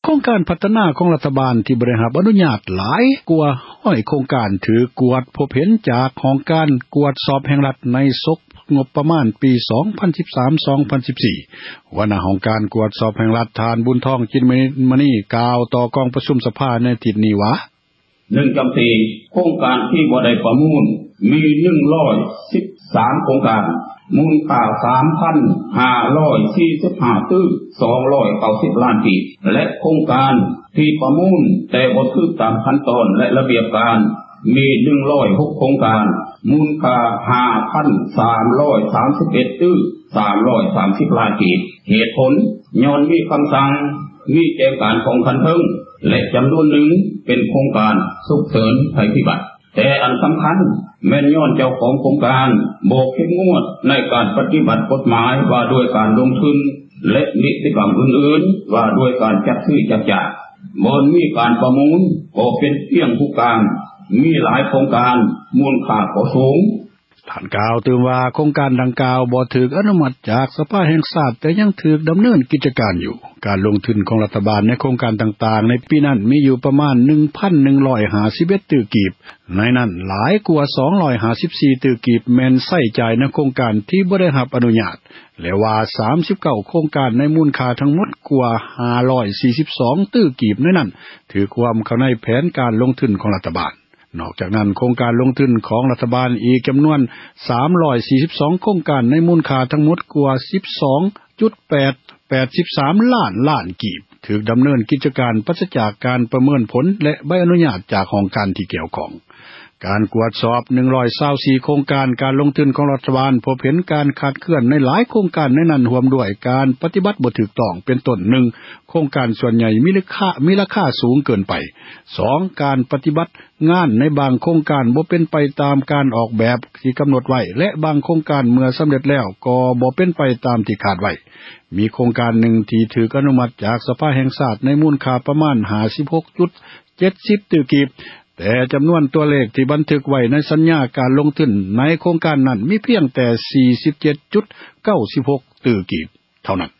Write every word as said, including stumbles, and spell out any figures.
ครงการพัฒนาของรัฐบาลที่บริหารอนุญาตหลายกว่าร้อยโครงการถือกวดพบเห็นจากของการกวดสอบแห่งรัฐในศกงบประมาณปี สองพันสิบสาม สองพันสิบสี่ หัวหน้าของการกวดสอบแห่งรัฐทานบุญทองจินมณีกล่าวต่อกองประชุมสภาในทิศนี้ว่าหนึ่งจำสี่โครงการที่บ่ได้ประมูลมีหนึ่งร้อยสิบสามโครงการมูลค่า สามพันห้าร้อยสี่สิบห้า ตื้อสองร้อยเก้าสิบล้านกีบและโครงการที่ประมูลแต่บ่ถูกตามขั้นตอนและระเบียบการมีหนึ่งร้อยหกโครงการมูลค่า ห้าพันสามร้อยสามสิบเอ็ด ตื้อสามร้อยสามสิบล้านกีบเหตุผลย้อนมีคำสั่งมีแจ้งการของคันเทิงและจำนวนหนึ่งเป็นโครงการฉุกเฉินภัยพิบัติแต่อันสำคัญแม่นย้อนเจ้าของโครงการบ่เข้มงวดในการปฏิบัติกฎหมายว่าด้วยการลงทุนและนิติกรรมอื่นๆว่าด้วยการจัดซื้อจัดจ้างบ่มีการประมูลก็เป็นเพียงผู้กลางมีหลายโครงการมูลค่าก็สูงท่านกล่าวตื่นว่าโครงการดังกล่าวบ่ถูกอนุมัติจากสภาแห่งชาติแต่ยังถูกดำเนินกิจการอยู่การลงทุนของรัฐบาลในโครงการต่างๆในปีนั้นมีอยู่ประมาณ หนึ่งพันหนึ่งร้อยห้าสิบเอ็ด ตื้อกีบในนั้นหลายกว่าสองร้อยห้าสิบสี่ตื้อกีบแม่นใช้จ่ายในโครงการที่บ่ได้รับอนุญาตและว่าสามสิบเก้าโครงการในมูลค่าทั้งหมดกว่าห้าร้อยสี่สิบสองตื้อกีบในนั้นถือความเข้าในแผนการลงทุนของรัฐบาลนอกจากนั้นโครงการลงทุนของรัฐบาลอีกจำนวนสามร้อยสี่สิบสองโครงการในมูลค่าทั้งหมดกว่า สิบสองจุดแปดแปดสาม ล้านล้านกีบถูกดำเนินกิจการปราศจากการประเมินผลและใบอนุญาตจากองค์การที่เกี่ยวข้องการกวดสอบหนึ่งร้อยยี่สิบสี่โครงการการลงทุนของรัฐบาลพบเห็นการขาดเคลื่อนในหลายโครงการในนั้นรวมด้วยการปฏิบัติบ่ถูกต้องเป็นต้นหนึ่งโครงการส่วนใหญ่มีราคามีราคาสูงเกินไปสองการปฏิบัติงานในบางโครงการบ่เป็นไปตามการออกแบบที่กำหนดไว้และบางโครงการเมื่อสำเร็จแล้วก็บ่เป็นไปตามที่คาดไว้มีโครงการหนึ่งที่ถูกอนุมัติจากสภาแห่งชาติในมูลค่าประมาณ ห้าสิบหกจุดเจ็ดศูนย์ ตื้อกีบแต่จำนวนตัวเลขที่บันทึกไว้ในสัญญาการลงทุนในโครงการนั้นมีเพียงแต่ สี่สิบเจ็ดจุดเก้าหก ตื้อกีบเท่านั้น